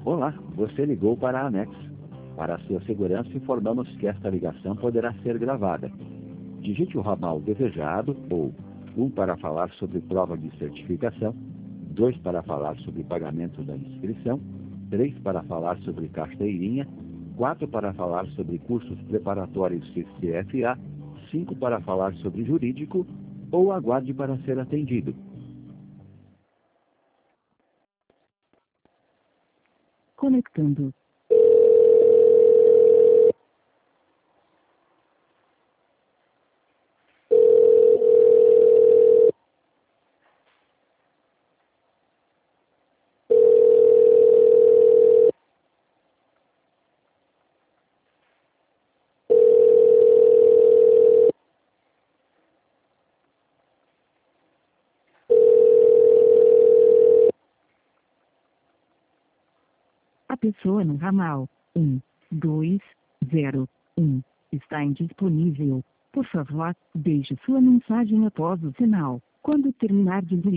Olá, você ligou para a Anex. Para a sua segurança, informamos que esta ligação poderá ser gravada. Digite o ramal desejado ou 1 para falar sobre prova de certificação, 2 para falar sobre pagamento da inscrição, 3 para falar sobre carteirinha, 4 para falar sobre cursos preparatórios CFA, 5 para falar sobre jurídico ou aguarde para ser atendido. Conectando. A pessoa no ramal 1201 está indisponível. Por favor, deixe sua mensagem após o sinal. Quando terminar de